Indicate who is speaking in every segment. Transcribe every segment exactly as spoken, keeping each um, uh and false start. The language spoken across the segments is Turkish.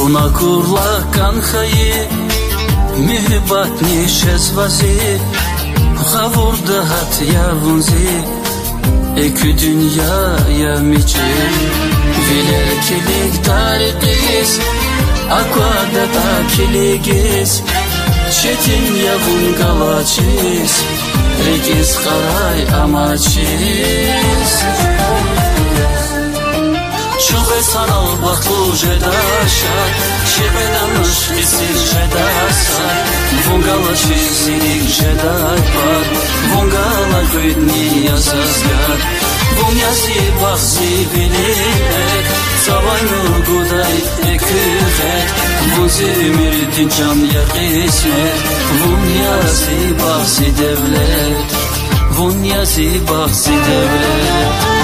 Speaker 1: Vuna kurla kanhayi mühibbat nişez vazi Gavurda hat yavunzi Ekü dünyaya miçil Vilerkilik tarikiz Akvada takiligiz Çetin yavun galaçiz Regiz karay amaçiz Çuve sanal baklu jedaşa Şebedanış isir jedasa Vungala şizirik jeday var Vungala gıydni yazazgar Vung yazi bahzi bilinek Savaynu guday eküvet Vung zimirdi can ya kısmet Vung yazi bahzi devlet Vung yazi bahzi devlet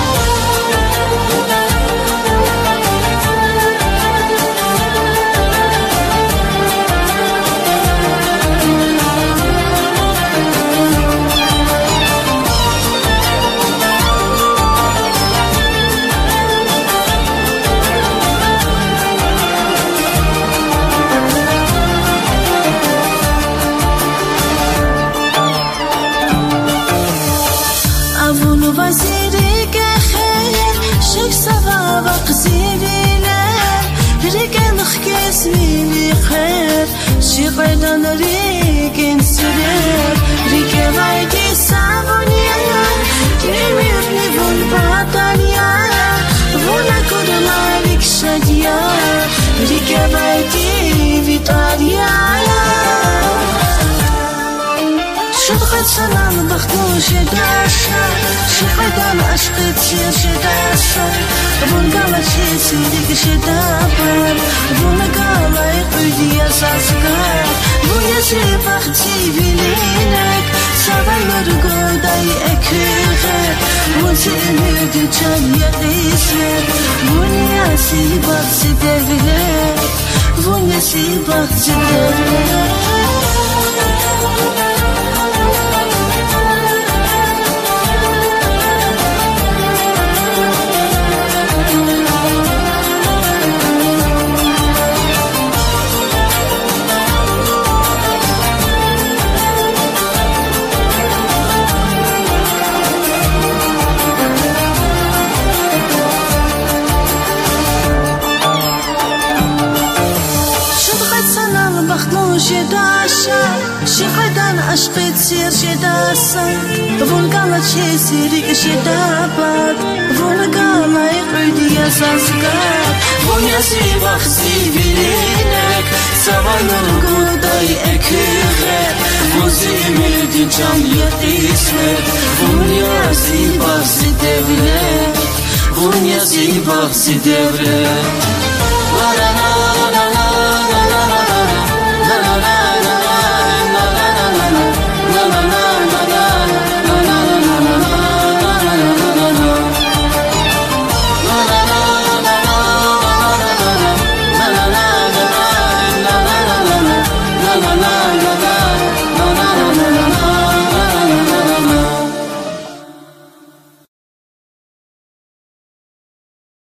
Speaker 2: Vaziri geher, şek savaba qziriler Rigen xkesmini kher, şiqedan rigen sirer Rige vaydi savunya, emirni vun batalya Vuna kurmalik şadya, rige vaydi vitalya Şıdqet salam baxtlu jedaşa Şıqedan aşqet sir jedaşa Vungala çesirik jedabar Vungala yqüydi yazazgar Vuyasi baxti bilinek Savaylar goday eküğet Vunzimirdi can ya ismet Vunyasi baxti devlet Vunyasi baxti devlet Jedaşa, şiqedan aşqet sir jedasa Vungala çesirik jedabar Vungala yqüydi yazazgar Vunyasi baxsi bilinek Savaylar guday eküğet Vuzimirdi can ya ismet Vunyasi baxsi devlet Vunyasi baxsi devlet